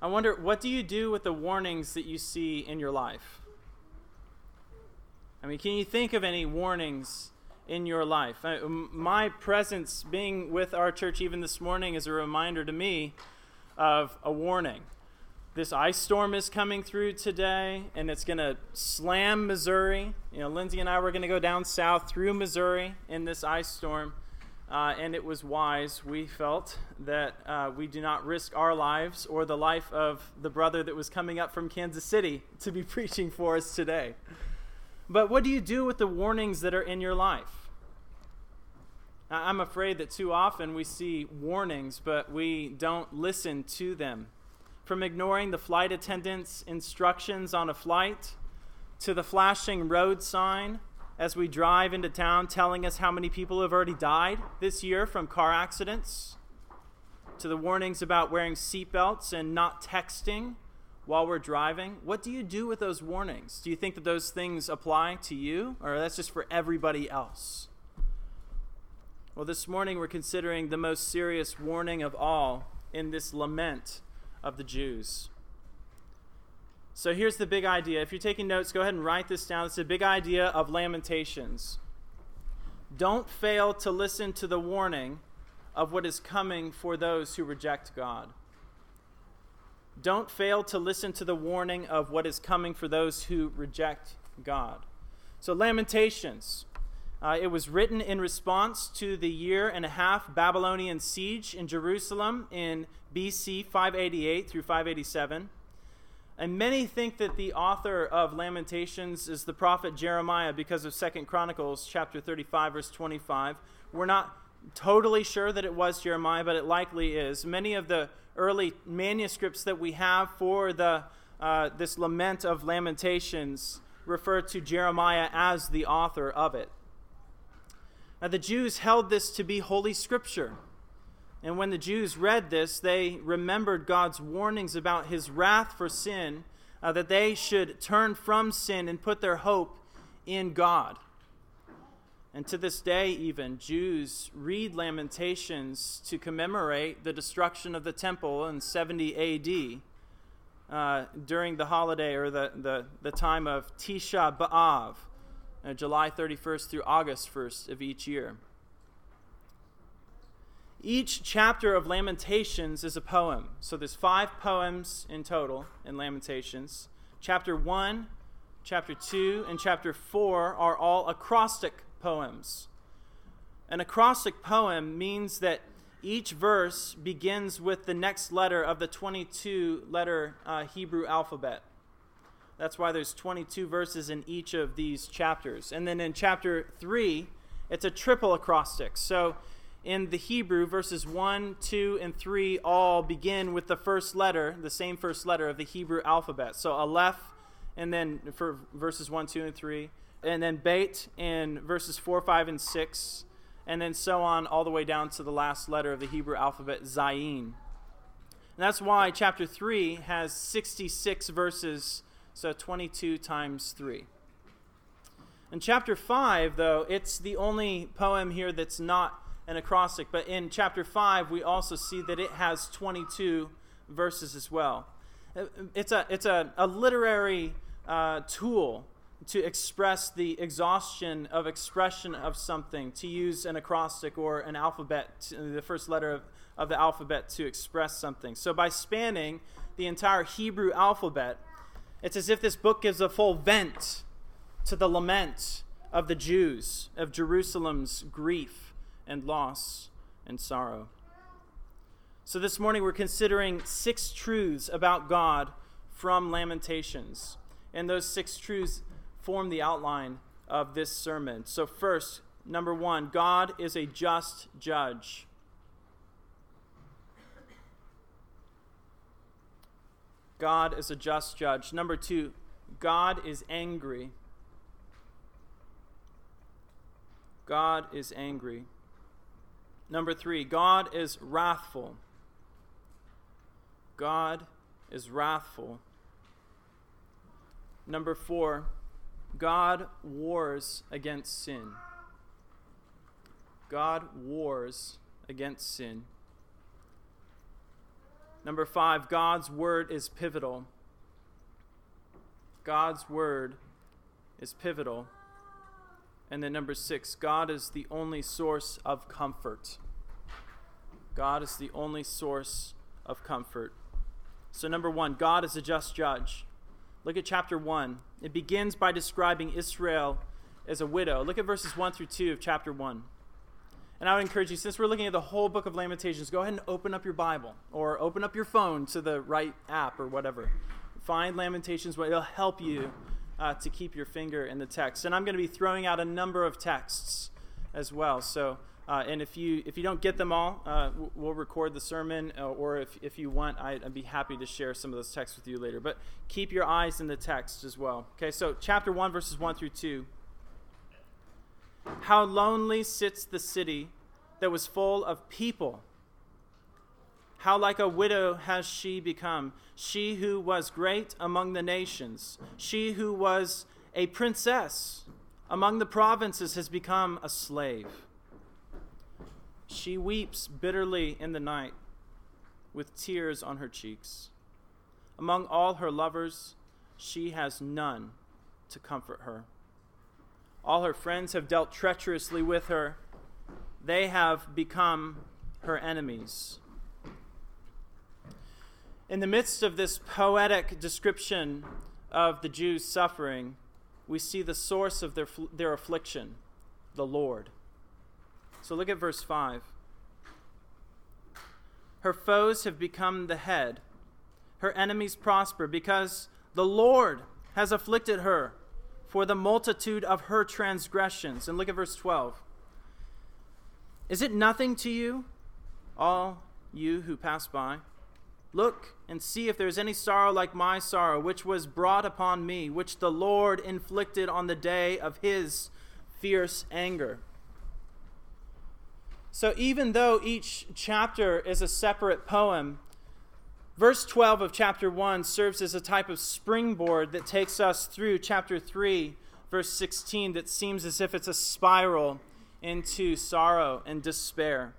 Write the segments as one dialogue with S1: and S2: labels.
S1: I wonder, what do you do with the warnings that you see in your life? I mean, can you think of any warnings in your life? My presence being with our church even this morning is a reminder to me of a warning. This ice storm is coming through today, and it's going to slam Missouri. Lindsay and I were going to go down south through Missouri in this ice storm, and it was wise, we felt, that we do not risk our lives or the life of the brother that was coming up from Kansas City to be preaching for us today. But what do you do with the warnings that are in your life? I'm afraid that too often we see warnings, but we don't listen to them. From ignoring the flight attendant's instructions on a flight, to the flashing road sign as we drive into town telling us how many people have already died this year from car accidents, to the warnings about wearing seatbelts and not texting while we're driving. What do you do with those warnings? Do you think that those things apply to you, or that's just for everybody else? Well, this morning we're considering the most serious warning of all in this lament of the Jews. So here's the big idea. If you're taking notes, go ahead and write this down. It's the big idea of Lamentations. Don't fail to listen to the warning of what is coming for those who reject God. Don't fail to listen to the warning of what is coming for those who reject God. So Lamentations. It was written in response to the 1.5-year Babylonian siege in Jerusalem in BC 588 through 587. And many think that the author of Lamentations is the prophet Jeremiah because of 2 Chronicles chapter 35, verse 25. We're not totally sure that it was Jeremiah, but it likely is. Many of the early manuscripts that we have for this lament of Lamentations refer to Jeremiah as the author of it. Now, the Jews held this to be Holy Scripture. And when the Jews read this, they remembered God's warnings about his wrath for sin, that they should turn from sin and put their hope in God. And to this day, even, Jews read Lamentations to commemorate the destruction of the temple in 70 A.D. During the holiday or the time of Tisha B'Av, July 31st through August 1st of each year. Each chapter of Lamentations is a poem. So there's 5 poems in total in Lamentations. Chapter 1, chapter 2, and chapter 4 are all acrostic poems. An acrostic poem means that each verse begins with the next letter of the 22-letter Hebrew alphabet. That's why there's 22 verses in each of these chapters. And then in chapter 3, it's a triple acrostic. So in the Hebrew, verses 1, 2, and 3 all begin with the first letter, the same first letter of the Hebrew alphabet. So Aleph, and then for verses 1, 2, and 3, and then Beit in verses 4, 5, and 6, and then so on all the way down to the last letter of the Hebrew alphabet, Zayin. And that's why chapter 3 has 66 verses, so 22 times 3. In chapter 5, though, it's the only poem here that's not an acrostic, but in chapter 5 we also see that it has 22 verses as well. It's a literary tool to express the exhaustion of expression of something, to use an acrostic or an alphabet, the first letter of the alphabet to express something. So by spanning the entire Hebrew alphabet, it's as if this book gives a full vent to the lament of the Jews, of Jerusalem's grief and loss and sorrow. So this morning we're considering 6 truths about God from Lamentations. And those 6 truths form the outline of this sermon. So first, number 1, God is a just judge. God is a just judge. Number 2, God is angry. God is angry. Number 3, God is wrathful. God is wrathful. Number 4, God wars against sin. God wars against sin. Number 5, God's word is pivotal. God's word is pivotal. And then number 6, God is the only source of comfort. God is the only source of comfort. So number 1, God is a just judge. Look at chapter 1. It begins by describing Israel as a widow. Look at verses 1 through 2 of chapter 1. And I would encourage you, since we're looking at the whole book of Lamentations, go ahead and open up your Bible or open up your phone to the right app or whatever. Find Lamentations. It'll help you to keep your finger in the text. And I'm going to be throwing out a number of texts as well. So, and if you don't get them all, we'll record the sermon, or if you want, I'd be happy to share some of those texts with you later. But keep your eyes in the text as well. Okay, so chapter 1, verses 1 through 2. How lonely sits the city that was full of people. How like a widow has she become, she who was great among the nations, she who was a princess among the provinces has become a slave. She weeps bitterly in the night with tears on her cheeks. Among all her lovers, she has none to comfort her. All her friends have dealt treacherously with her. They have become her enemies. In the midst of this poetic description of the Jews' suffering, we see the source of their affliction, the Lord. So look at verse 5. Her foes have become the head. Her enemies prosper because the Lord has afflicted her for the multitude of her transgressions. And look at verse 12. Is it nothing to you, all you who pass by? Look and see if there is any sorrow like my sorrow, which was brought upon me, which the Lord inflicted on the day of his fierce anger. So even though each chapter is a separate poem, verse 12 of chapter 1 serves as a type of springboard that takes us through chapter 3, verse 16, that seems as if it's a spiral into sorrow and despair.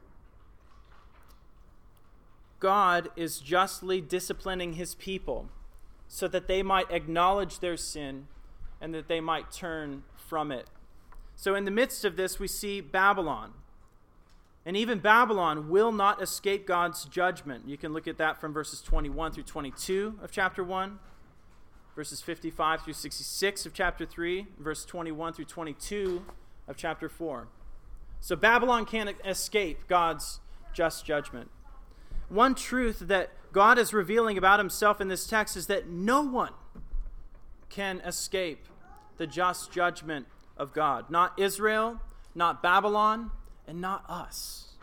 S1: God is justly disciplining his people so that they might acknowledge their sin and that they might turn from it. So in the midst of this, we see Babylon. And even Babylon will not escape God's judgment. You can look at that from verses 21 through 22 of chapter 1, verses 55 through 66 of chapter 3, verse 21 through 22 of chapter 4. So Babylon can't escape God's just judgment. One truth that God is revealing about himself in this text is that no one can escape the just judgment of God. Not Israel, not Babylon, and not us.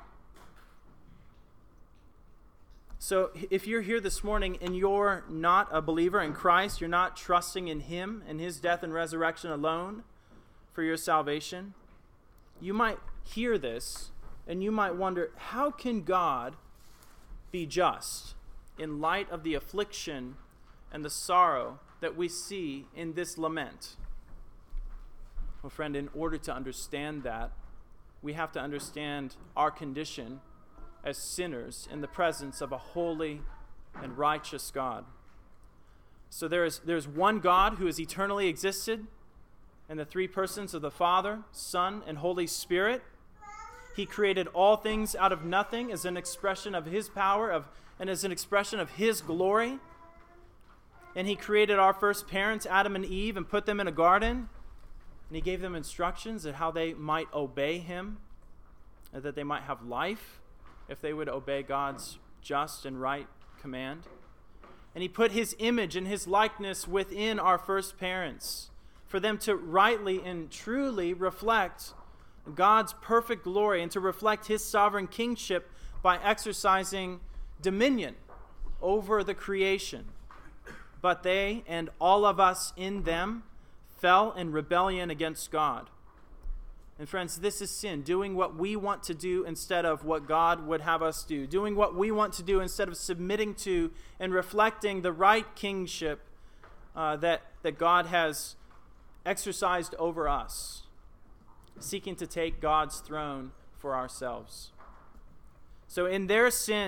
S1: So if you're here this morning and you're not a believer in Christ, you're not trusting in him and his death and resurrection alone for your salvation, you might hear this and you might wonder, how can God be just in light of the affliction and the sorrow that we see in this lament? Well, friend, in order to understand that, we have to understand our condition as sinners in the presence of a holy and righteous God. So there's one God who has eternally existed in the three persons of the Father, Son, and Holy Spirit. He created all things out of nothing as an expression of his power and as an expression of his glory. And he created our first parents, Adam and Eve, and put them in a garden. And he gave them instructions on how they might obey him, and that they might have life if they would obey God's just and right command. And he put his image and his likeness within our first parents for them to rightly and truly reflect God's perfect glory and to reflect his sovereign kingship by exercising dominion over the creation. But they and all of us in them fell in rebellion against God. And friends, this is sin, doing what we want to do instead of what God would have us do, doing what we want to do instead of submitting to and reflecting the right kingship that God has exercised over us, seeking to take God's throne for ourselves. So in their sin,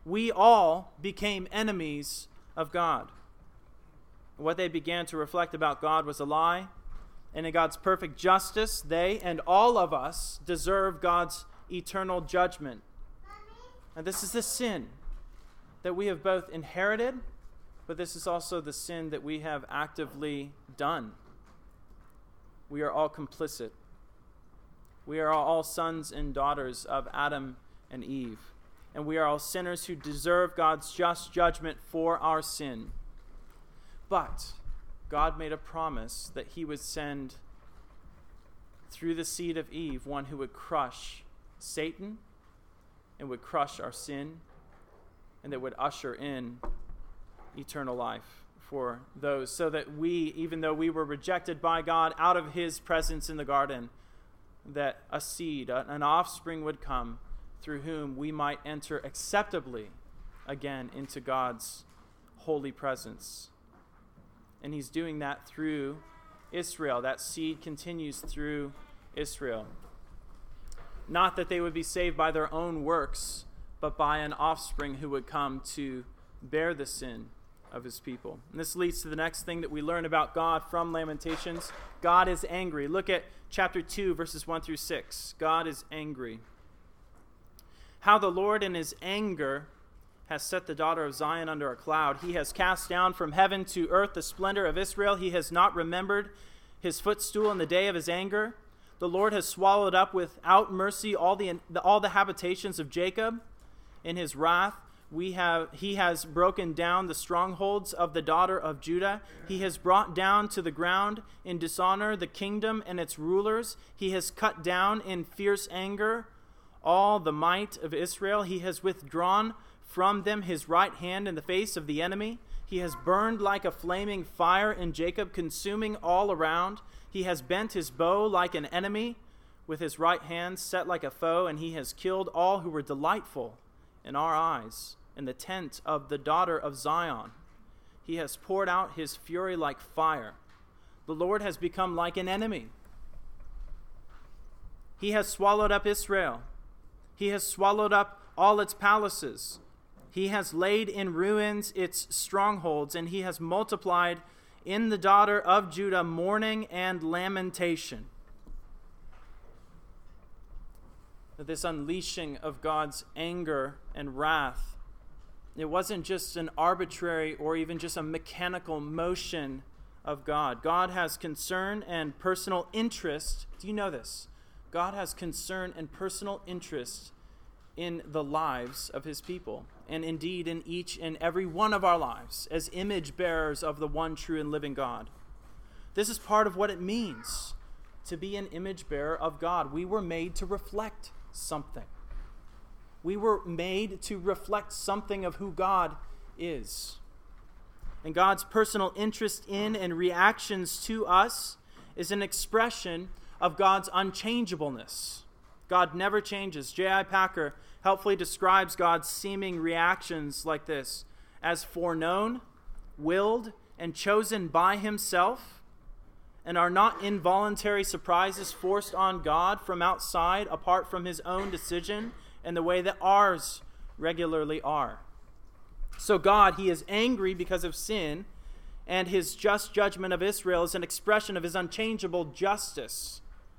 S1: we all became enemies of God. What they began to reflect about God was a lie, and in God's perfect justice, they and all of us deserve God's eternal judgment. And this is the sin that we have both inherited, but this is also the sin that we have actively done. We are all complicit. We are all sons and daughters of Adam and Eve. And we are all sinners who deserve God's just judgment for our sin. But God made a promise that he would send through the seed of Eve one who would crush Satan and would crush our sin and that would usher in eternal life for those, so that we, even though we were rejected by God out of his presence in the garden, that a seed, an offspring would come through whom we might enter acceptably again into God's holy presence. And he's doing that through Israel. That seed continues through Israel. Not that they would be saved by their own works, but by an offspring who would come to bear the sin of his people. And this leads to the next thing that we learn about God from Lamentations. God is angry. Look at chapter 2, verses 1 through 6. God is angry. How the Lord in his anger has set the daughter of Zion under a cloud. He has cast down from heaven to earth the splendor of Israel. He has not remembered his footstool in the day of his anger. The Lord has swallowed up without mercy all the habitations of Jacob. In his wrath, he has broken down the strongholds of the daughter of Judah. He has brought down to the ground in dishonor the kingdom and its rulers. He has cut down in fierce anger all the might of Israel. He has withdrawn from them his right hand in the face of the enemy. He has burned like a flaming fire in Jacob, consuming all around. He has bent his bow like an enemy, with his right hand set like a foe, and he has killed all who were delightful in our eyes in the tent of the daughter of Zion. He has poured out his fury like fire. The Lord has become like an enemy. He has swallowed up Israel. He has swallowed up all its palaces. He has laid in ruins its strongholds, and he has multiplied in the daughter of Judah mourning and lamentation. This unleashing of God's anger and wrath, it wasn't just an arbitrary or even just a mechanical motion of God. God has concern and personal interest. Do you know this? God has concern and personal interest in the lives of his people, and indeed in each and every one of our lives as image bearers of the one true and living God. This is part of what it means to be an image bearer of God. We were made to reflect something. We were made to reflect something of who God is. And God's personal interest in and reactions to us is an expression of God's unchangeableness. God never changes. J.I. Packer helpfully describes God's seeming reactions like this: as foreknown, willed, and chosen by himself, and are not involuntary surprises forced on God from outside apart from his own decision and the way that ours regularly are. So God, he is angry because of sin, and his just judgment of Israel is an expression of his unchangeable justice,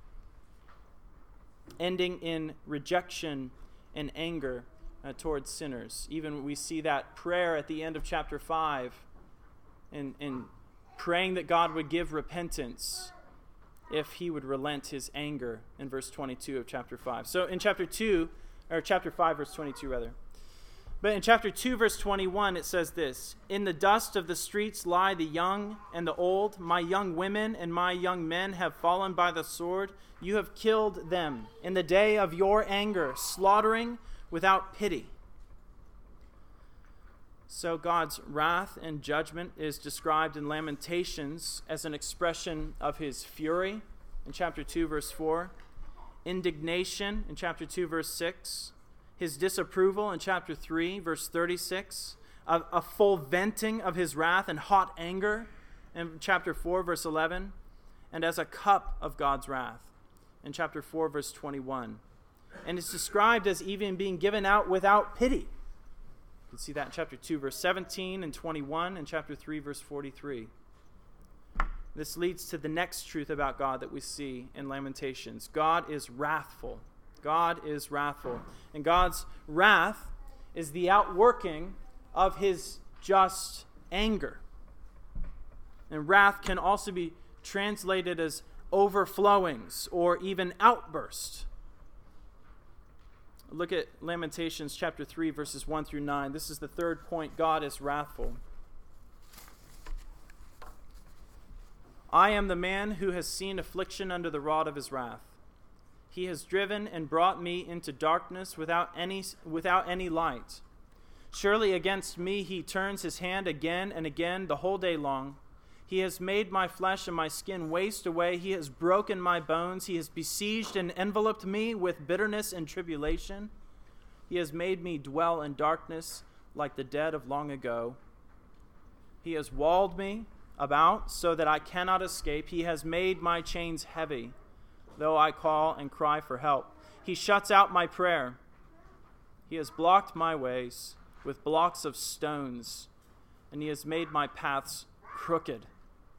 S1: ending in rejection and anger towards sinners. Even we see that prayer at the end of chapter 5 in praying that God would give repentance if he would relent his anger in verse 22 of chapter 5. So in chapter 5, verse 22 rather. But in chapter 2, verse 21, it says this: "In the dust of the streets lie the young and the old. My young women and my young men have fallen by the sword. You have killed them in the day of your anger, slaughtering without pity." So God's wrath and judgment is described in Lamentations as an expression of his fury in chapter 2, verse 4, indignation in chapter 2, verse 6, his disapproval in chapter 3, verse 36, a full venting of his wrath and hot anger in chapter 4, verse 11, and as a cup of God's wrath in chapter 4, verse 21. And it's described as even being given out without pity. can see that in chapter 2, verse 17 and 21, and chapter 3, verse 43. This leads to the next truth about God that we see in Lamentations. God is wrathful. God is wrathful. And God's wrath is the outworking of his just anger. And wrath can also be translated as overflowings or even outburst. Look at Lamentations chapter 3, verses 1 through 9. This is the third point. God is wrathful. I am the man who has seen affliction under the rod of his wrath. He has driven and brought me into darkness without any light. Surely against me he turns his hand again and again the whole day long. He has made my flesh and my skin waste away. He has broken my bones. He has besieged and enveloped me with bitterness and tribulation. He has made me dwell in darkness like the dead of long ago. He has walled me about so that I cannot escape. He has made my chains heavy, though I call and cry for help. He shuts out my prayer. He has blocked my ways with blocks of stones, and he has made my paths crooked.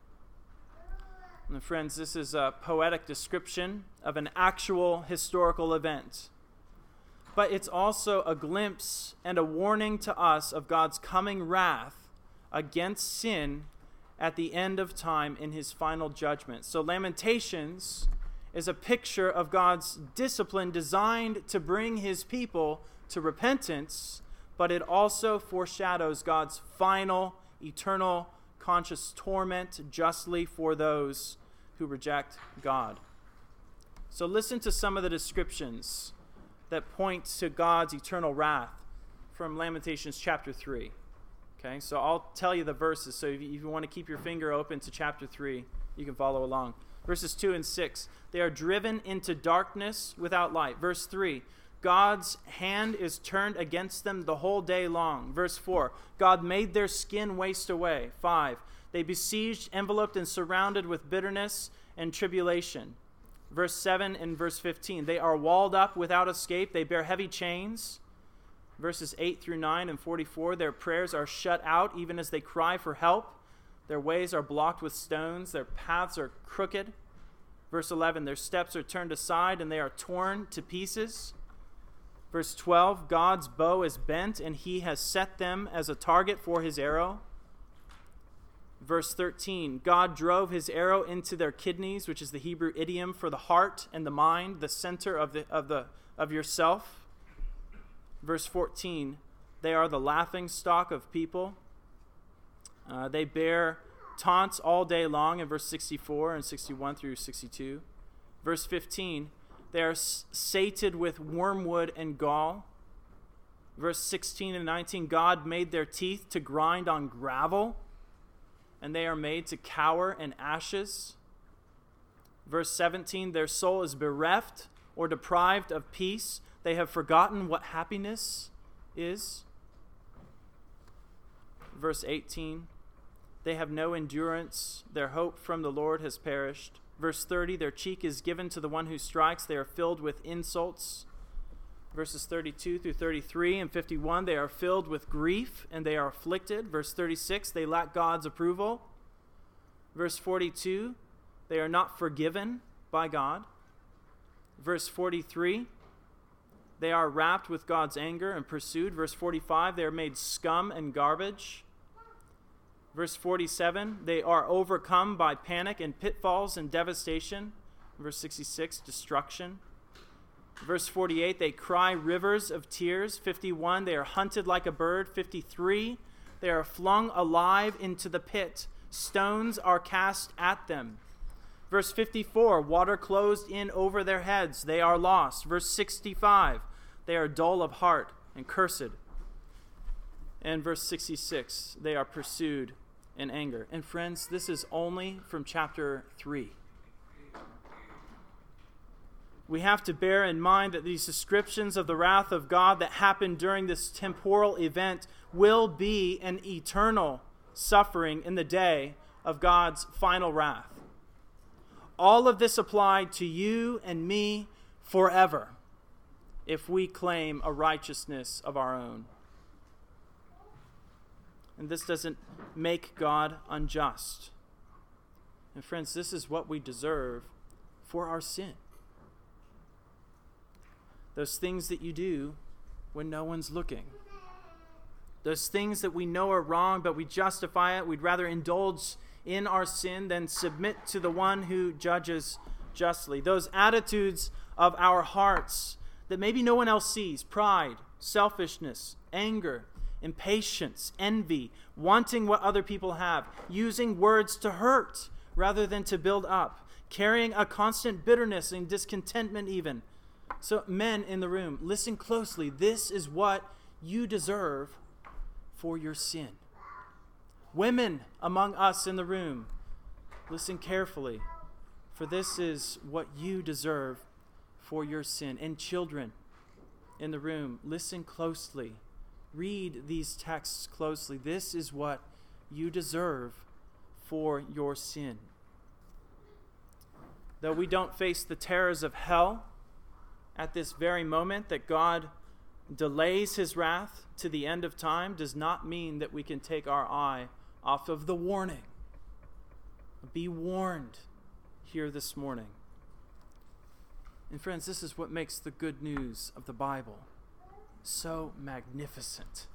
S1: And friends, this is a poetic description of an actual historical event. But it's also a glimpse and a warning to us of God's coming wrath against sin at the end of time in his final judgment. So Lamentations is a picture of God's discipline designed to bring his people to repentance, but it also foreshadows God's final, eternal, conscious torment justly for those who reject God. So listen to some of the descriptions that point to God's eternal wrath from Lamentations chapter 3. Okay, so I'll tell you the verses, so if you want to keep your finger open to chapter 3, you can follow along. Verses 2 and 6, they are driven into darkness without light. Verse 3, God's hand is turned against them the whole day long. Verse 4, God made their skin waste away. 5, they besieged, enveloped, and surrounded with bitterness and tribulation. Verse 7 and verse 15, they are walled up without escape. They bear heavy chains. Verses 8 through 9 and 44, their prayers are shut out even as they cry for help. Their ways are blocked with stones. Their paths are crooked. Verse 11, their steps are turned aside and they are torn to pieces. Verse 12, God's bow is bent and he has set them as a target for his arrow. Verse 13, God drove his arrow into their kidneys, which is the Hebrew idiom for the heart and the mind, the center of yourself. Verse 14, they are the laughing stock of people. They bear taunts all day long in verse 64 and 61 through 62. Verse 15, they are sated with wormwood and gall. Verse 16 and 19, God made their teeth to grind on gravel, and they are made to cower in ashes. Verse 17, their soul is bereft or deprived of peace. They have forgotten what happiness is. Verse 18, they have no endurance. Their hope from the Lord has perished. Verse 30, their cheek is given to the one who strikes. They are filled with insults. Verses 32 through 33 and 51, they are filled with grief and they are afflicted. Verse 36, they lack God's approval. Verse 42, they are not forgiven by God. Verse 43, they are wrapped with God's anger and pursued. Verse 45, they are made scum and garbage. Verse 47, they are overcome by panic and pitfalls and devastation. Verse 66, destruction. Verse 48, they cry rivers of tears. 51, they are hunted like a bird. 53, they are flung alive into the pit. Stones are cast at them. Verse 54, water closed in over their heads. They are lost. Verse 65, they are dull of heart and cursed. And verse 66, they are pursued in anger. And friends, this is only from chapter 3. We have to bear in mind that these descriptions of the wrath of God that happened during this temporal event will be an eternal suffering in the day of God's final wrath. All of this applied to you and me forever if we claim a righteousness of our own. and this doesn't make God unjust. And friends, this is what we deserve for our sin. Those things that you do when no one's looking. Those things that we know are wrong, but we justify it. We'd rather indulge in our sin than submit to the one who judges justly. Those attitudes of our hearts that maybe no one else sees: pride, selfishness, anger, impatience, envy, wanting what other people have, using words to hurt rather than to build up, carrying a constant bitterness and discontentment even. So men in the room, listen closely. This is what you deserve for your sin. Women among us in the room, listen carefully, for this is what you deserve for your sin. And children in the room, listen closely. Read these texts closely. This is what you deserve for your sin. Though we don't face the terrors of hell at this very moment, that God delays his wrath to the end of time, does not mean that we can take our eye off of the warning. Be warned here this morning. And friends, this is what makes the good news of the Bible so magnificent.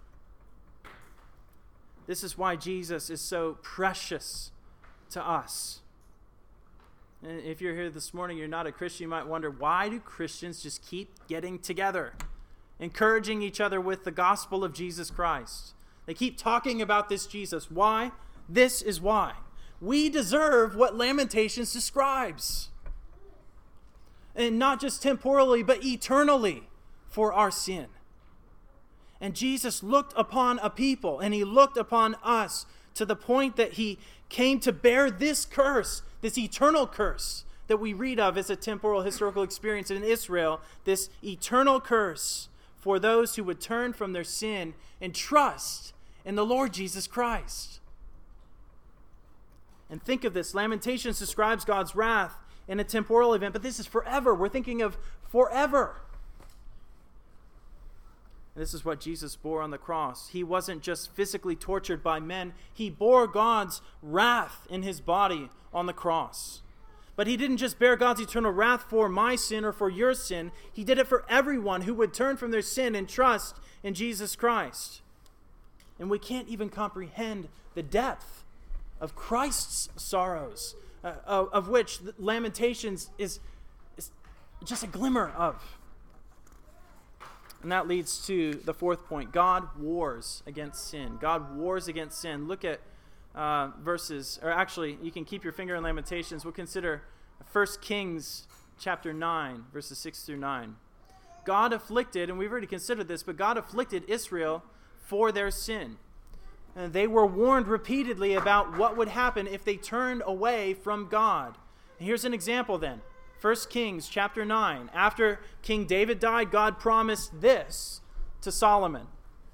S1: This is why Jesus is so precious to us. And if you're here this morning, you're not a Christian, you might wonder, why do Christians just keep getting together, encouraging each other with the gospel of Jesus Christ? They keep talking about this Jesus. Why? This is why. We deserve what Lamentations describes. And not just temporally, but eternally for our sin. And Jesus looked upon a people, and he looked upon us to the point that he came to bear this curse, this eternal curse that we read of as a temporal historical experience in Israel, this eternal curse for those who would turn from their sin and trust in the Lord Jesus Christ. And think of this. Lamentations describes God's wrath in a temporal event, but this is forever. We're thinking of forever. And this is what Jesus bore on the cross. He wasn't just physically tortured by men. He bore God's wrath in his body on the cross. But he didn't just bear God's eternal wrath for my sin or for your sin. He did it for everyone who would turn from their sin and trust in Jesus Christ. And we can't even comprehend the depth of Christ's sorrows, of which Lamentations is just a glimmer of. And that leads to the fourth point. God wars against sin. God wars against sin. Look at verses, or actually, you can keep your finger in Lamentations. We'll consider 1 Kings chapter 9, verses 6 through 9. God afflicted, and we've already considered this, but God afflicted Israel for their sin. And they were warned repeatedly about what would happen if they turned away from God. And here's an example then. 1 Kings chapter 9. After King David died, God promised this to Solomon.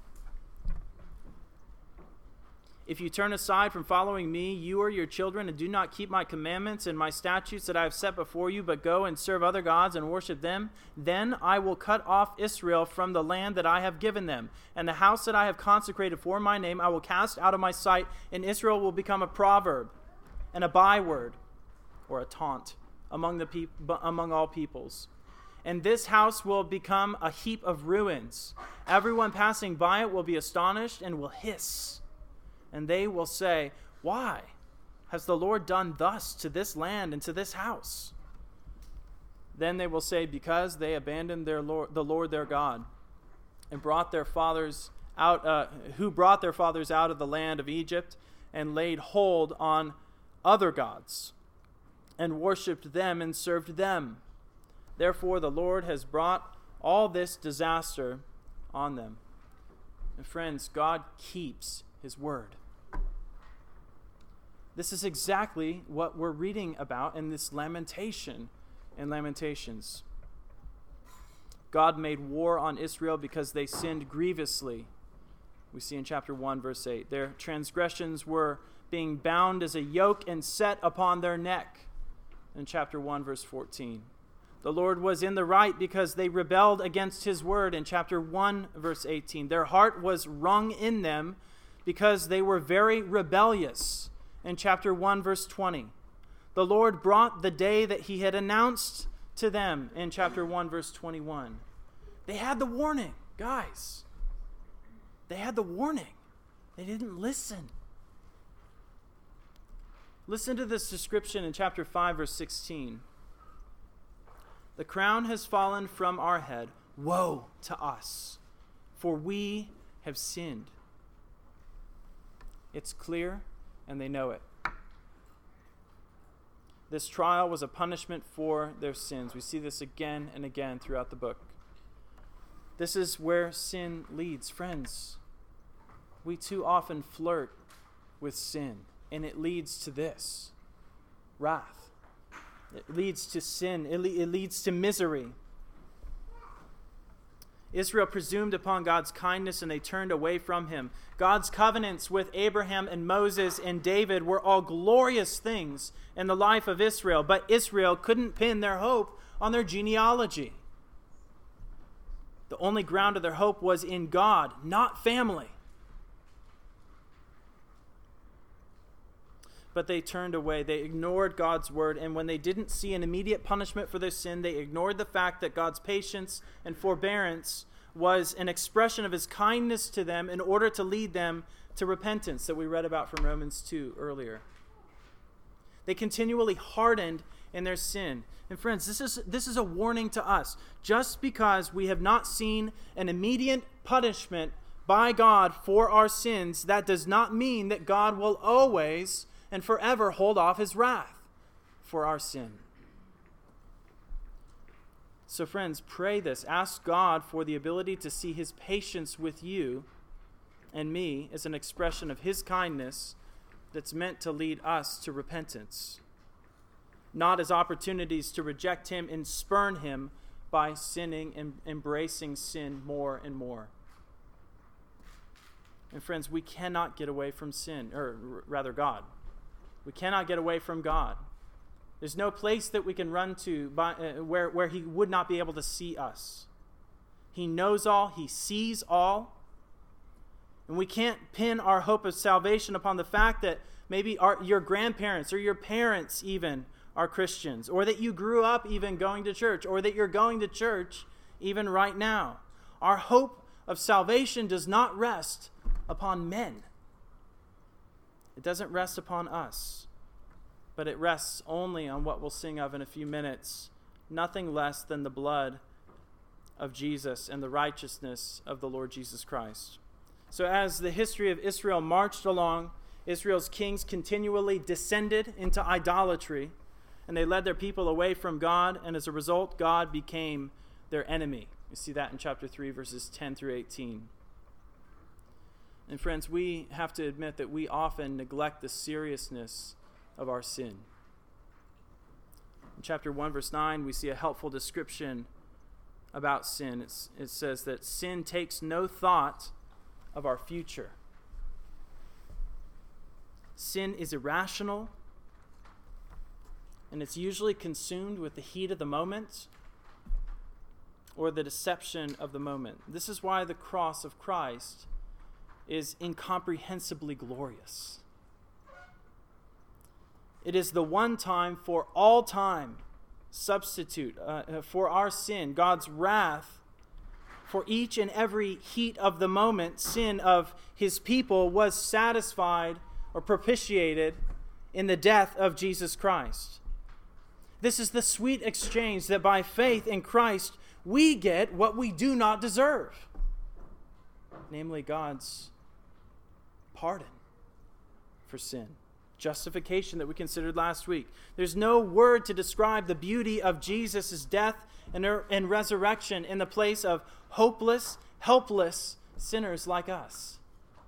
S1: If you turn aside from following me, you or your children, and do not keep my commandments and my statutes that I have set before you, but go and serve other gods and worship them, then I will cut off Israel from the land that I have given them, and the house that I have consecrated for my name I will cast out of my sight, and Israel will become a proverb and a byword, or a taunt, among all peoples. And this house will become a heap of ruins. Everyone passing by it will be astonished and will hiss. And they will say, why has the Lord done thus to this land and to this house? Then they will say, because they abandoned the Lord their God, and brought their fathers out, who brought their fathers out of the land of Egypt, and laid hold on other gods, and worshipped them and served them. Therefore the Lord has brought all this disaster on them. And friends, God keeps his word. This is exactly what we're reading about in this lamentation in Lamentations. God made war on Israel because they sinned grievously. We see in chapter 1, verse 8. Their transgressions were being bound as a yoke and set upon their neck. In chapter 1, verse 14. The Lord was in the right because they rebelled against his word. In chapter 1, verse 18. Their heart was wrung in them because they were very rebellious in chapter 1, verse 20. The Lord brought the day that he had announced to them in chapter 1, verse 21. They had the warning, guys. They had the warning. They didn't listen. Listen to this description in chapter 5, verse 16. The crown has fallen from our head. Woe to us, for we have sinned. It's clear, and they know it. This trial was a punishment for their sins. We see this again and again throughout the book. This is where sin leads, friends. We too often flirt with sin, and it leads to this: wrath. It leads to sin. It leads to misery. Israel presumed upon God's kindness, and they turned away from him. God's covenants with Abraham and Moses and David were all glorious things in the life of Israel, but Israel couldn't pin their hope on their genealogy. The only ground of their hope was in God, not family. But they turned away. They ignored God's word, and when they didn't see an immediate punishment for their sin, they ignored the fact that God's patience and forbearance was an expression of his kindness to them in order to lead them to repentance that we read about from Romans 2 earlier. They continually hardened in their sin. And friends, this is a warning to us. Just because we have not seen an immediate punishment by God for our sins, that does not mean that God will always and forever hold off his wrath for our sin. So friends, pray this. Ask God for the ability to see his patience with you and me as an expression of his kindness that's meant to lead us to repentance, not as opportunities to reject him and spurn him by sinning and embracing sin more and more. And friends, we cannot get away from sin, or rather God. We cannot get away from God. There's no place that we can run to where he would not be able to see us. He knows all. He sees all. And we can't pin our hope of salvation upon the fact that maybe your grandparents or your parents even are Christians, or that you grew up even going to church, or that you're going to church even right now. Our hope of salvation does not rest upon men. It doesn't rest upon us, but it rests only on what we'll sing of in a few minutes, nothing less than the blood of Jesus and the righteousness of the Lord Jesus Christ. So as the history of Israel marched along, Israel's kings continually descended into idolatry, and they led their people away from God, and as a result, God became their enemy. You see that in chapter 3, verses 10 through 18. And friends, we have to admit that we often neglect the seriousness of our sin. In chapter 1, verse 9, we see a helpful description about sin. It says that sin takes no thought of our future. Sin is irrational, and it's usually consumed with the heat of the moment or the deception of the moment. This is why the cross of Christ is incomprehensibly glorious. It is the one time for all time substitute for our sin. God's wrath for each and every heat of the moment, sin of his people was satisfied or propitiated in the death of Jesus Christ. This is the sweet exchange that by faith in Christ we get what we do not deserve, namely God's pardon for sin, justification that we considered last week. There's no word to describe the beauty of Jesus' death and resurrection in the place of hopeless, helpless sinners like us.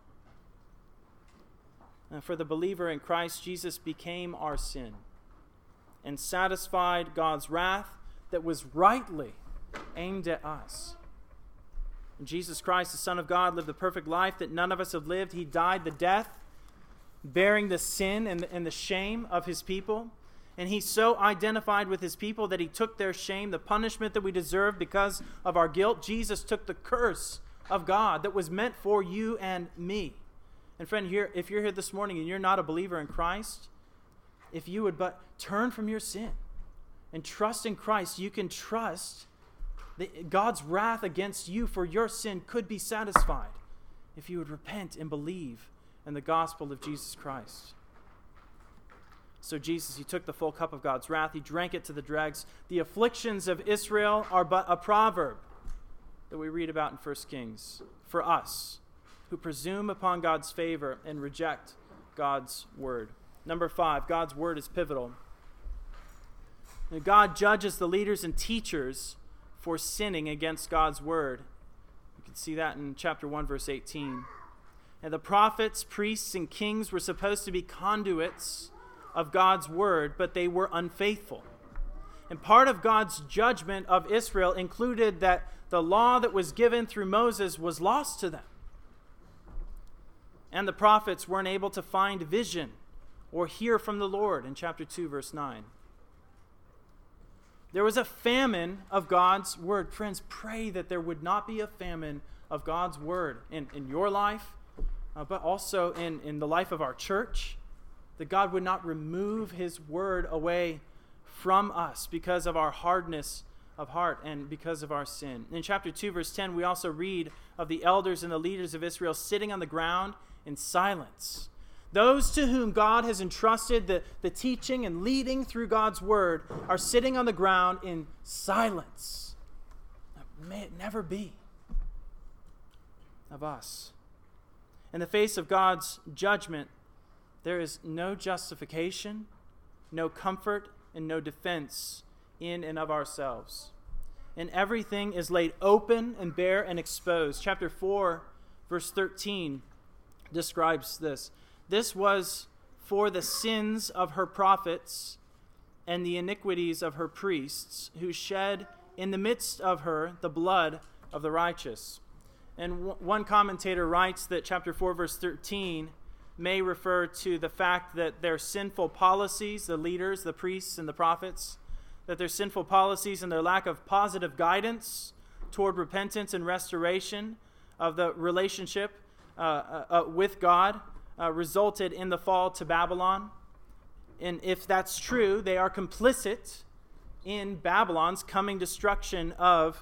S1: And for the believer in Christ, Jesus became our sin and satisfied God's wrath that was rightly aimed at us. Jesus Christ, the Son of God, lived the perfect life that none of us have lived. He died the death, bearing the sin and the shame of his people. And he so identified with his people that he took their shame, the punishment that we deserve because of our guilt. Jesus took the curse of God that was meant for you and me. And friend, if you're here this morning and you're not a believer in Christ, if you would but turn from your sin and trust in Christ, you can trust that God's wrath against you for your sin could be satisfied if you would repent and believe in the gospel of Jesus Christ. So Jesus, he took the full cup of God's wrath. He drank it to the dregs. The afflictions of Israel are but a proverb that we read about in 1 Kings for us who presume upon God's favor and reject God's word. Number 5, God's word is pivotal. God judges the leaders and teachers for sinning against God's word. You can see that in chapter 1, verse 18. And the prophets, priests, and kings were supposed to be conduits of God's word, but they were unfaithful. And part of God's judgment of Israel included that the law that was given through Moses was lost to them. And the prophets weren't able to find vision or hear from the Lord in chapter 2, verse 9. There was a famine of God's word. Friends, pray that there would not be a famine of God's word in your life, but also in the life of our church, that God would not remove his word away from us because of our hardness of heart and because of our sin. In chapter 2, verse 10, we also read of the elders and the leaders of Israel sitting on the ground in silence. Those to whom God has entrusted the teaching and leading through God's word are sitting on the ground in silence. May it never be of us. In the face of God's judgment, there is no justification, no comfort, and no defense in and of ourselves. And everything is laid open and bare and exposed. Chapter 4, verse 13 describes this. This was for the sins of her prophets and the iniquities of her priests, who shed in the midst of her the blood of the righteous. And one commentator writes that chapter 4, verse 13 may refer to the fact that their sinful policies, the leaders, the priests, and the prophets, that their sinful policies and their lack of positive guidance toward repentance and restoration of the relationship with God resulted in the fall to Babylon. And if that's true, they are complicit in Babylon's coming destruction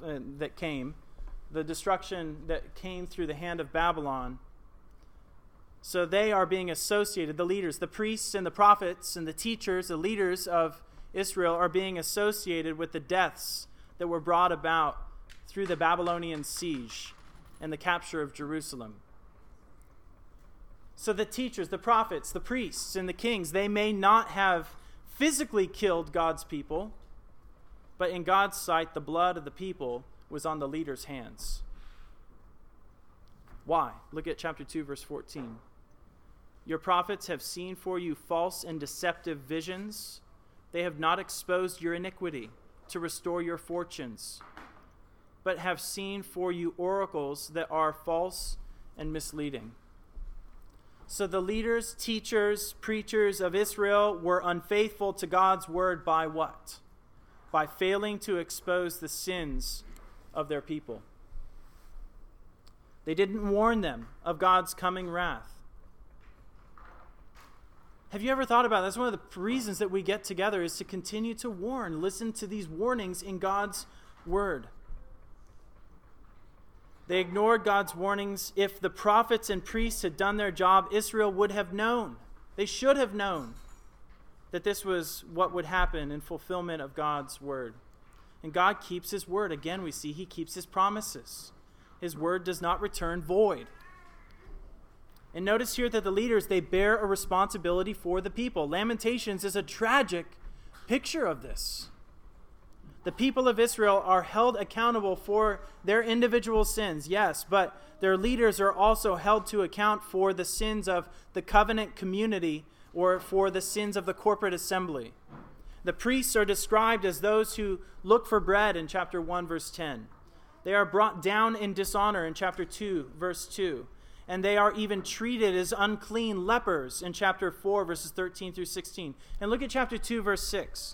S1: the destruction that came through the hand of Babylon. So they are being associated, the leaders, the priests and the prophets and the teachers, the leaders of Israel are being associated with the deaths that were brought about through the Babylonian siege and the capture of Jerusalem. So the teachers, the prophets, the priests, and the kings, they may not have physically killed God's people, but in God's sight, the blood of the people was on the leaders' hands. Why? Look at chapter 2, verse 14. Your prophets have seen for you false and deceptive visions. They have not exposed your iniquity to restore your fortunes, but have seen for you oracles that are false and misleading. So the leaders, teachers, preachers of Israel were unfaithful to God's word by what? By failing to expose the sins of their people. They didn't warn them of God's coming wrath. Have you ever thought about that? That's one of the reasons that we get together, is to continue to warn, listen to these warnings in God's word. They ignored God's warnings. If the prophets and priests had done their job, Israel would have known. They should have known that this was what would happen in fulfillment of God's word. And God keeps his word. Again, we see he keeps his promises. His word does not return void. And notice here that the leaders, they bear a responsibility for the people. Lamentations is a tragic picture of this. The people of Israel are held accountable for their individual sins, yes, but their leaders are also held to account for the sins of the covenant community or for the sins of the corporate assembly. The priests are described as those who look for bread in chapter 1, verse 10. They are brought down in dishonor in chapter 2, verse 2. And they are even treated as unclean lepers in chapter 4, verses 13 through 16. And look at chapter 2, verse 6.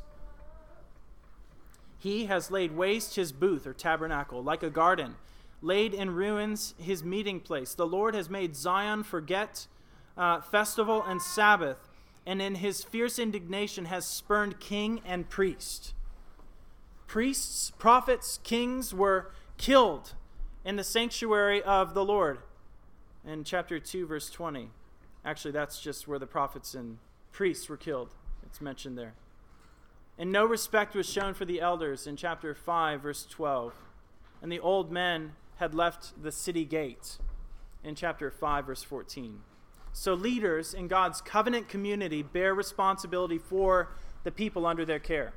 S1: He has laid waste his booth or tabernacle like a garden, laid in ruins his meeting place. The Lord has made Zion forget festival and Sabbath, and in his fierce indignation has spurned king and priest. Priests, prophets, kings were killed in the sanctuary of the Lord. In chapter 2, verse 20. Actually, that's just where the prophets and priests were killed. It's mentioned there. And no respect was shown for the elders in chapter 5, verse 12. And the old men had left the city gate in chapter 5, verse 14. So leaders in God's covenant community bear responsibility for the people under their care.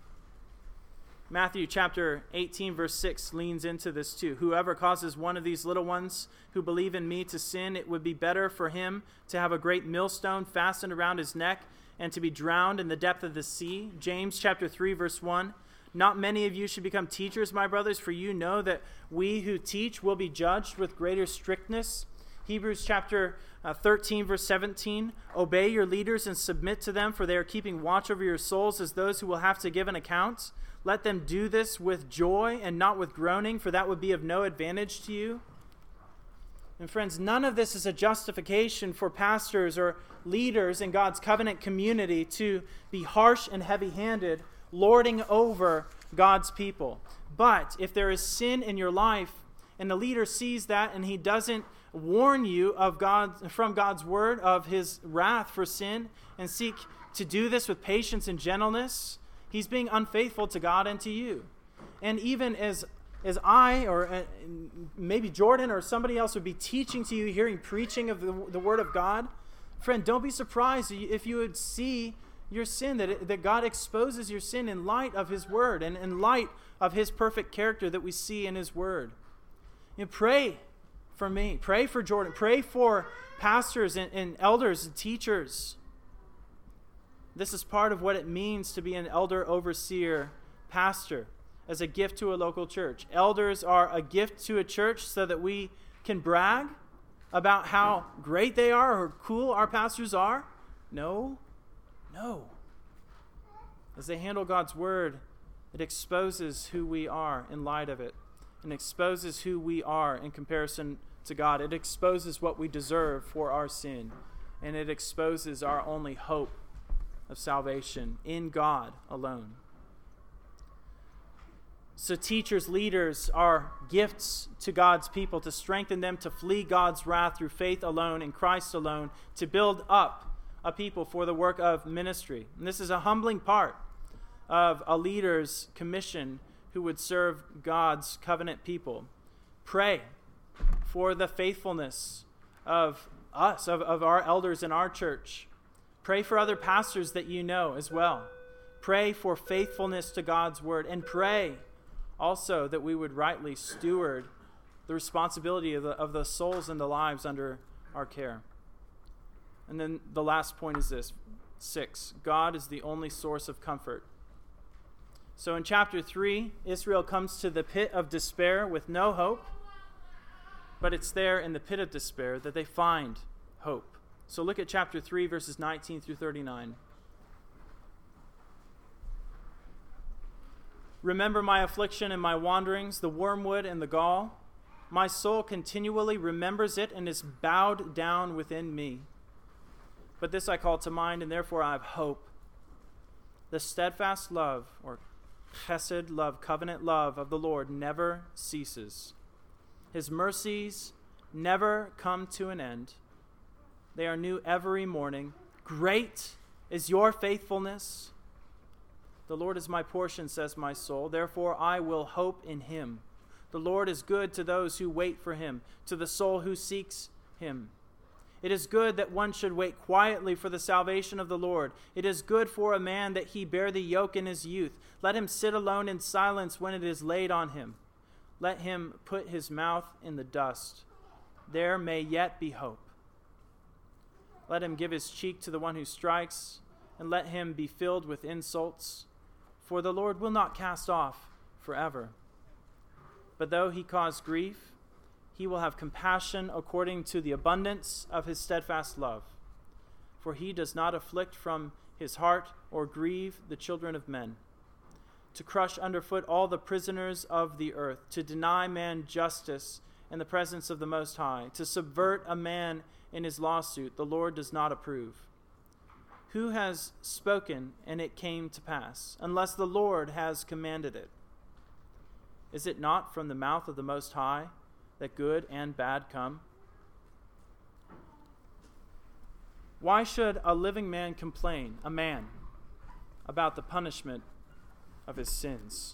S1: Matthew chapter 18, verse 6 leans into this too. Whoever causes one of these little ones who believe in me to sin, it would be better for him to have a great millstone fastened around his neck and to be drowned in the depth of the sea. James chapter 3, verse 1. Not many of you should become teachers, my brothers, for you know that we who teach will be judged with greater strictness. Hebrews chapter 13, verse 17. Obey your leaders and submit to them, for they are keeping watch over your souls as those who will have to give an account. Let them do this with joy and not with groaning, for that would be of no advantage to you. And friends, none of this is a justification for pastors or leaders in God's covenant community to be harsh and heavy-handed, lording over God's people. But if there is sin in your life and the leader sees that and he doesn't warn you of from God's word of his wrath for sin and seek to do this with patience and gentleness, he's being unfaithful to God and to you. And even as I or maybe Jordan or somebody else would be teaching to you, hearing preaching of the word of God, friend, don't be surprised if you would see your sin, that God exposes your sin in light of his word and in light of his perfect character that we see in his word. Pray for me. Pray for Jordan. Pray for pastors and elders and teachers. This is part of what it means to be an elder, overseer, pastor as a gift to a local church. Elders are a gift to a church so that we can brag about how great they are or cool our pastors are. No. As they handle God's word, it exposes who we are in light of it, and exposes who we are in comparison to God. It exposes what we deserve for our sin, and it exposes our only hope of salvation in God alone. So teachers, leaders are gifts to God's people to strengthen them to flee God's wrath through faith alone in Christ alone, to build up a people for the work of ministry. And this is a humbling part of a leader's commission who would serve God's covenant people. Pray for the faithfulness of us, of our elders in our church. Pray for other pastors that you know as well. Pray for faithfulness to God's word, and pray also that we would rightly steward the responsibility of the souls and the lives under our care. And then the last point is this, 6. God is the only source of comfort. So in chapter 3, Israel comes to the pit of despair with no hope, but it's there in the pit of despair that they find hope. So look at chapter 3, verses 19 through 39. Remember my affliction and my wanderings, the wormwood and the gall. My soul continually remembers it and is bowed down within me. But this I call to mind, and therefore I have hope. The steadfast love, or chesed love, covenant love of the Lord never ceases. His mercies never come to an end. They are new every morning. Great is your faithfulness. The Lord is my portion, says my soul. Therefore I will hope in him. The Lord is good to those who wait for him, to the soul who seeks him. It is good that one should wait quietly for the salvation of the Lord. It is good for a man that he bear the yoke in his youth. Let him sit alone in silence when it is laid on him. Let him put his mouth in the dust. There may yet be hope. Let him give his cheek to the one who strikes, and let him be filled with insults. For the Lord will not cast off forever. But though he cause grief, he will have compassion according to the abundance of his steadfast love. For he does not afflict from his heart or grieve the children of men. To crush underfoot all the prisoners of the earth, to deny man justice in the presence of the Most High, to subvert a man in his lawsuit, the Lord does not approve. Who has spoken and it came to pass, unless the Lord has commanded it? Is it not from the mouth of the Most High that good and bad come? Why should a living man complain, a man, about the punishment of his sins?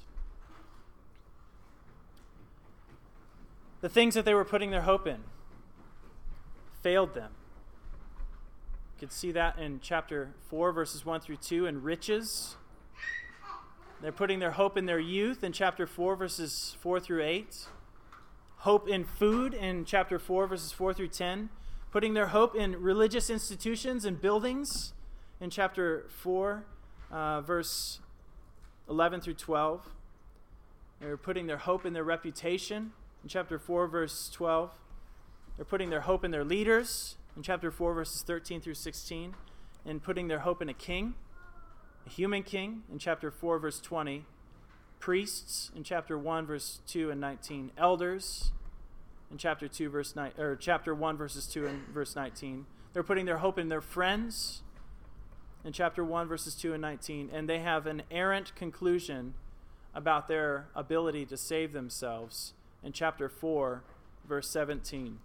S1: The things that they were putting their hope in failed them. You can see that in chapter 4, verses 1 through 2, in riches. They're putting their hope in their youth in chapter 4, verses 4 through 8. Hope in food in chapter 4, verses 4 through 10. Putting their hope in religious institutions and buildings in chapter 4, verse 11 through 12. They're putting their hope in their reputation in chapter 4, verse 12. They're putting their hope in their leaders in chapter 4, verses 13 through 16. And putting their hope in a king, a human king in chapter 4, verse 20. Priests in chapter 1, verse 2 and 19. Elders in chapter 2, verse 9, or chapter 1, verses 2 and verse 19. They're putting their hope in their friends in chapter 1, verses 2 and 19. And they have an errant conclusion about their ability to save themselves in chapter 4, verse 17.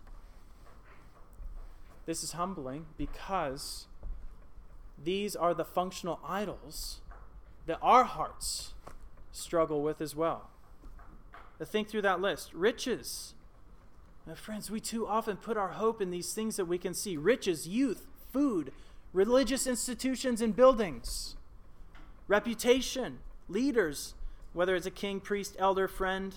S1: This is humbling because these are the functional idols that our hearts struggle with as well. Now think through that list. Riches. Now, friends, we too often put our hope in these things that we can see. Riches, youth, food, religious institutions and buildings, reputation, leaders, whether it's a king, priest, elder, friend,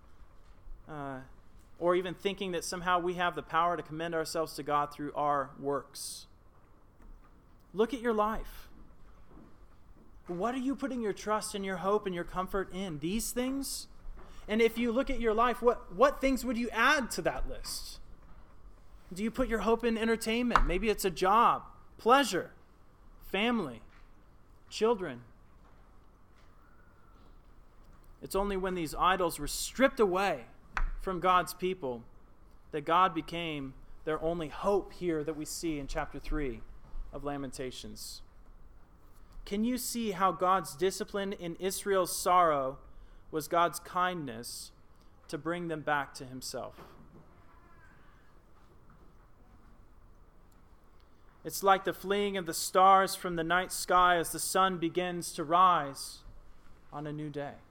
S1: or even thinking that somehow we have the power to commend ourselves to God through our works. Look at your life. What are you putting your trust and your hope and your comfort in? These things? And if you look at your life, what things would you add to that list? Do you put your hope in entertainment? Maybe it's a job, pleasure, family, children. It's only when these idols were stripped away from God's people that God became their only hope here that we see in chapter 3 of Lamentations. Can you see how God's discipline in Israel's sorrow was God's kindness to bring them back to himself? It's like the fleeing of the stars from the night sky as the sun begins to rise on a new day.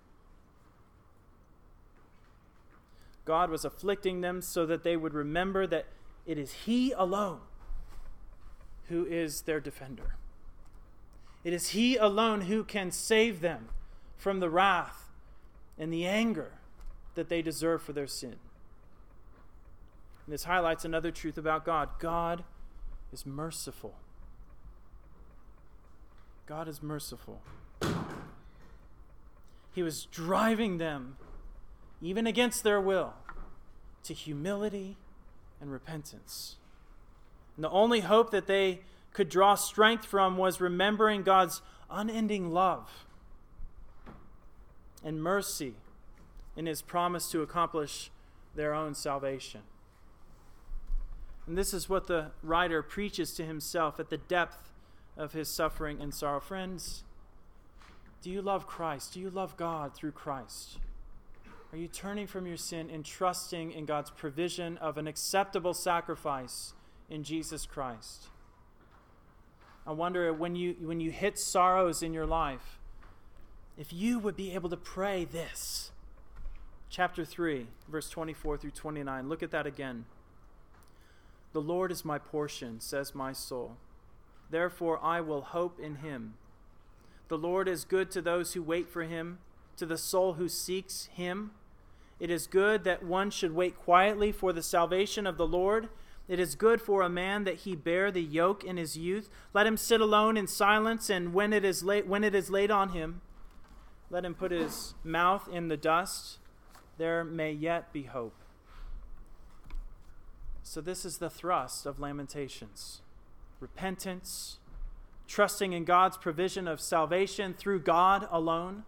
S1: God was afflicting them so that they would remember that it is He alone who is their defender. It is He alone who can save them from the wrath and the anger that they deserve for their sin. And this highlights another truth about God. God is merciful. God is merciful. He was driving them, even against their will, to humility and repentance. And the only hope that they could draw strength from was remembering God's unending love and mercy in His promise to accomplish their own salvation. And this is what the writer preaches to himself at the depth of his suffering and sorrow. Friends, do you love Christ? Do you love God through Christ? Are you turning from your sin and trusting in God's provision of an acceptable sacrifice in Jesus Christ? I wonder when you hit sorrows in your life, if you would be able to pray this. Chapter 3, verse 24 through 29. Look at that again. The Lord is my portion, says my soul. Therefore I will hope in Him. The Lord is good to those who wait for Him, to the soul who seeks Him. It is good that one should wait quietly for the salvation of the Lord. It is good for a man that he bear the yoke in his youth. Let him sit alone in silence, and when it is laid on him, let him put his mouth in the dust. There may yet be hope. So this is the thrust of Lamentations. Repentance, trusting in God's provision of salvation through God alone.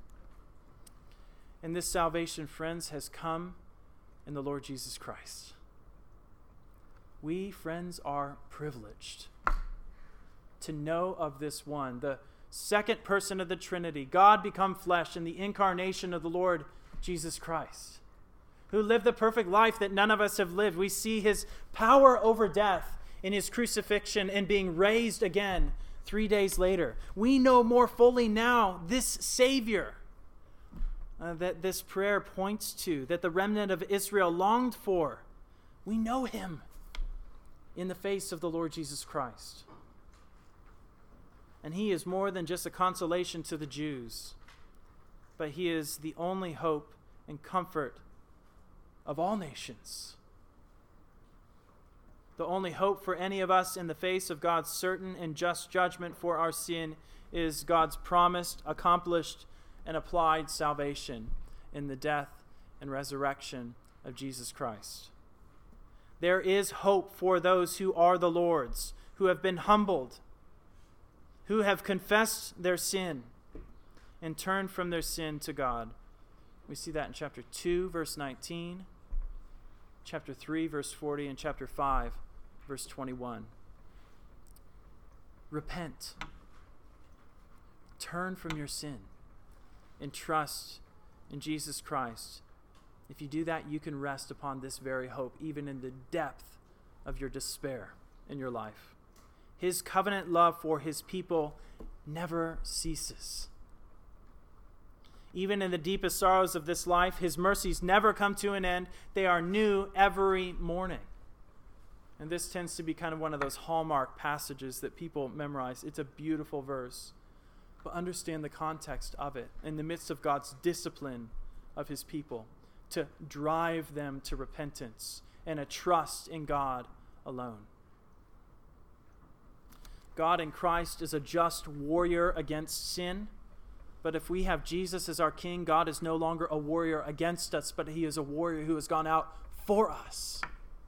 S1: And this salvation, friends, has come in the Lord Jesus Christ. We, friends, are privileged to know of this one, the second person of the Trinity, God become flesh in the incarnation of the Lord Jesus Christ, who lived the perfect life that none of us have lived. We see his power over death in his crucifixion and being raised again 3 days later. We know more fully now this Savior that this prayer points to, that the remnant of Israel longed for. We know him in the face of the Lord Jesus Christ. And he is more than just a consolation to the Jews, but he is the only hope and comfort of all nations. The only hope for any of us in the face of God's certain and just judgment for our sin is God's promised, accomplished, and applied salvation in the death and resurrection of Jesus Christ. There is hope for those who are the Lord's, who have been humbled, who have confessed their sin and turned from their sin to God. We see that in chapter 2, verse 19, chapter 3, verse 40, and chapter 5, verse 21. Repent. Turn from your sin and trust in Jesus Christ. If you do that, you can rest upon this very hope, even in the depth of your despair in your life. His covenant love for his people never ceases. Even in the deepest sorrows of this life, his mercies never come to an end. They are new every morning. And this tends to be kind of one of those hallmark passages that people memorize. It's a beautiful verse. But understand the context of it in the midst of God's discipline of his people to drive them to repentance and a trust in God alone. God in Christ is a just warrior against sin. But if we have Jesus as our King, God is no longer a warrior against us, but he is a warrior who has gone out for us.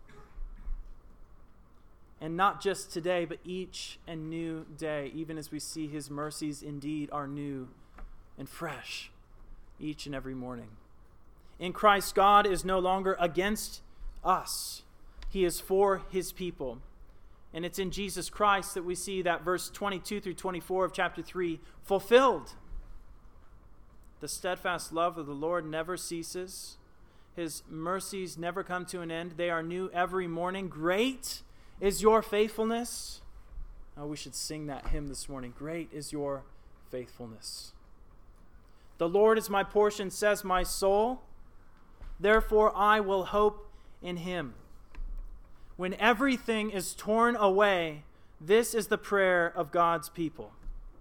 S1: And not just today, but each and new day, even as we see his mercies indeed are new and fresh each and every morning. In Christ, God is no longer against us. He is for his people. And it's in Jesus Christ that we see that verse 22 through 24 of chapter 3 fulfilled. The steadfast love of the Lord never ceases. His mercies never come to an end. They are new every morning. Great is your faithfulness. Oh, we should sing that hymn this morning. Great is your faithfulness. The Lord is my portion, says my soul. Therefore I will hope in him. When everything is torn away, this is the prayer of God's people.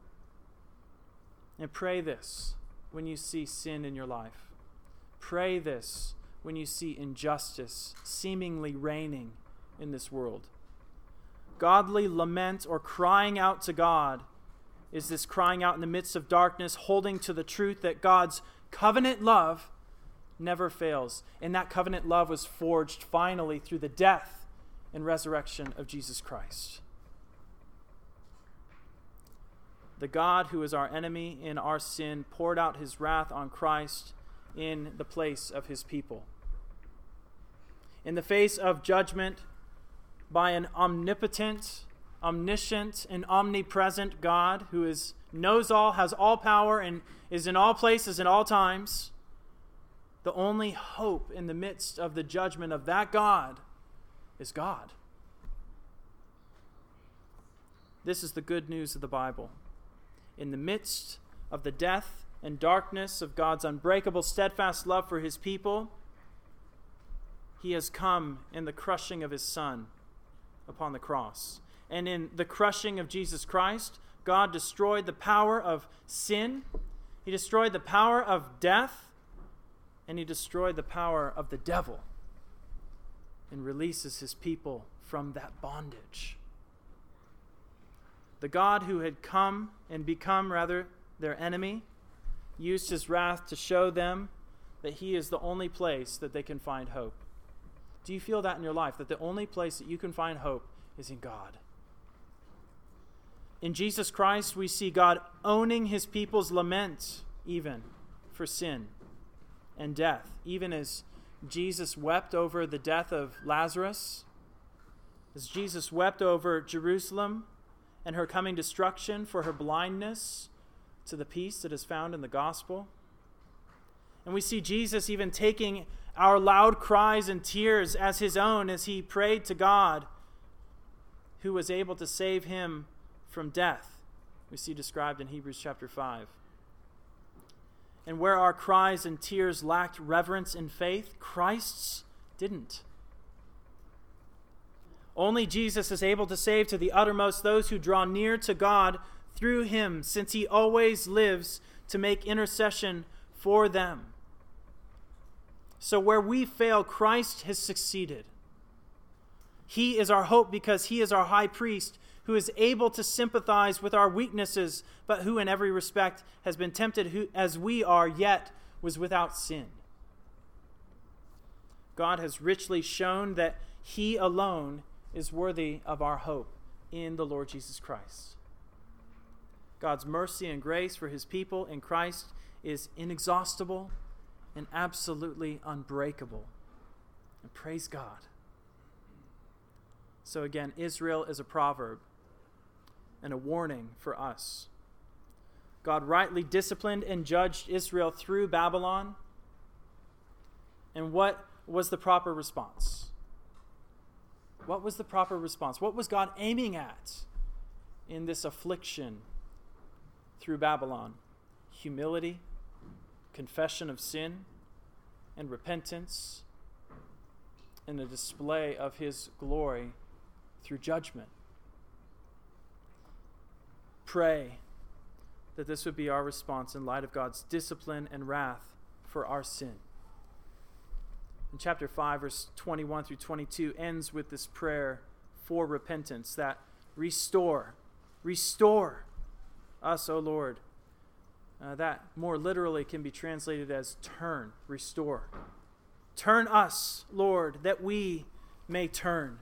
S1: And pray this when you see sin in your life. Pray this when you see injustice seemingly reigning in this world. Godly lament or crying out to God is this crying out in the midst of darkness, holding to the truth that God's covenant love never fails. And that covenant love was forged finally through the death and resurrection of Jesus Christ. The God who is our enemy in our sin poured out his wrath on Christ in the place of his people. In the face of judgment by an omnipotent, omniscient, and omnipresent God who knows all, has all power, and is in all places and all times, the only hope in the midst of the judgment of that God is God. This is the good news of the Bible. In the midst of the death and darkness of God's unbreakable, steadfast love for his people, he has come in the crushing of his Son upon the cross. And in the crushing of Jesus Christ, God destroyed the power of sin. He destroyed the power of death. And he destroyed the power of the devil and releases his people from that bondage. The God who had come and become, their enemy, used his wrath to show them that he is the only place that they can find hope. Do you feel that in your life, that the only place that you can find hope is in God? In Jesus Christ, we see God owning his people's lament, even for sin and death, even as Jesus wept over the death of Lazarus. As Jesus wept over Jerusalem and her coming destruction for her blindness to the peace that is found in the gospel. And we see Jesus even taking our loud cries and tears as his own as he prayed to God, who was able to save him from death. We see described in Hebrews chapter 5. And where our cries and tears lacked reverence and faith, Christ's didn't. Only Jesus is able to save to the uttermost those who draw near to God through him, since he always lives to make intercession for them. So where we fail, Christ has succeeded. He is our hope because he is our high priest who is able to sympathize with our weaknesses, but who in every respect has been tempted as we are, yet was without sin. God has richly shown that he alone is worthy of our hope in the Lord Jesus Christ. God's mercy and grace for his people in Christ is inexhaustible and absolutely unbreakable. And praise God. So again, Israel is a proverb and a warning for us. God rightly disciplined and judged Israel through Babylon. And what was the proper response? What was the proper response? What was God aiming at in this affliction through Babylon? Humility, confession of sin, and repentance, and the display of his glory through judgment. Pray that this would be our response in light of God's discipline and wrath for our sin. In chapter 5, verse 21 through 22 ends with this prayer for repentance, that restore us, O Lord. That more literally can be translated as turn, restore. Turn us, Lord, that we may turn.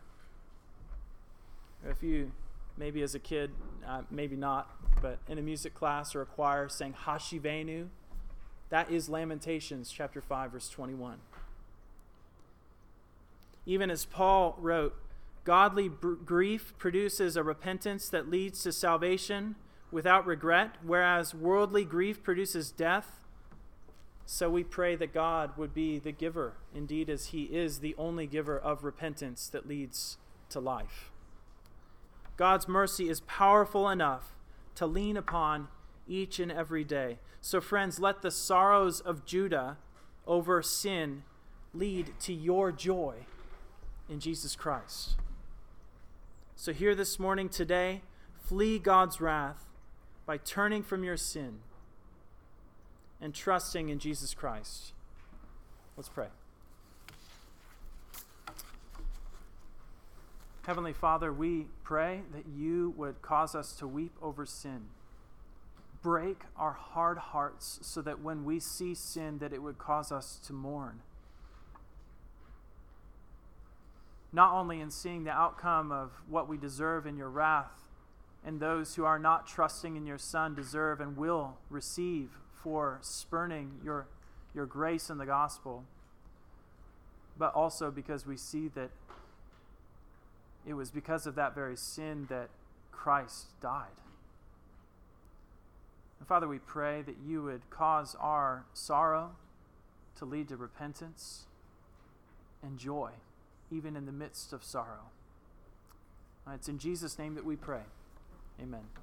S1: If you, maybe as a kid, maybe not, but in a music class or a choir sang Hashivenu, that is Lamentations chapter 5, verse 21. Even as Paul wrote, godly grief produces a repentance that leads to salvation without regret, whereas worldly grief produces death. So we pray that God would be the giver, indeed as he is the only giver of repentance that leads to life. God's mercy is powerful enough to lean upon each and every day. So friends, let the sorrows of Judah over sin lead to your joy in Jesus Christ. So here this morning, today, flee God's wrath by turning from your sin and trusting in Jesus Christ. Let's pray. Heavenly Father, we pray that you would cause us to weep over sin. Break our hard hearts so that when we see sin, that it would cause us to mourn. Not only in seeing the outcome of what we deserve in your wrath, and those who are not trusting in your Son deserve and will receive for spurning your grace in the gospel, but also because we see that it was because of that very sin that Christ died. And Father, we pray that you would cause our sorrow to lead to repentance and joy, even in the midst of sorrow. It's in Jesus' name that we pray. Amen.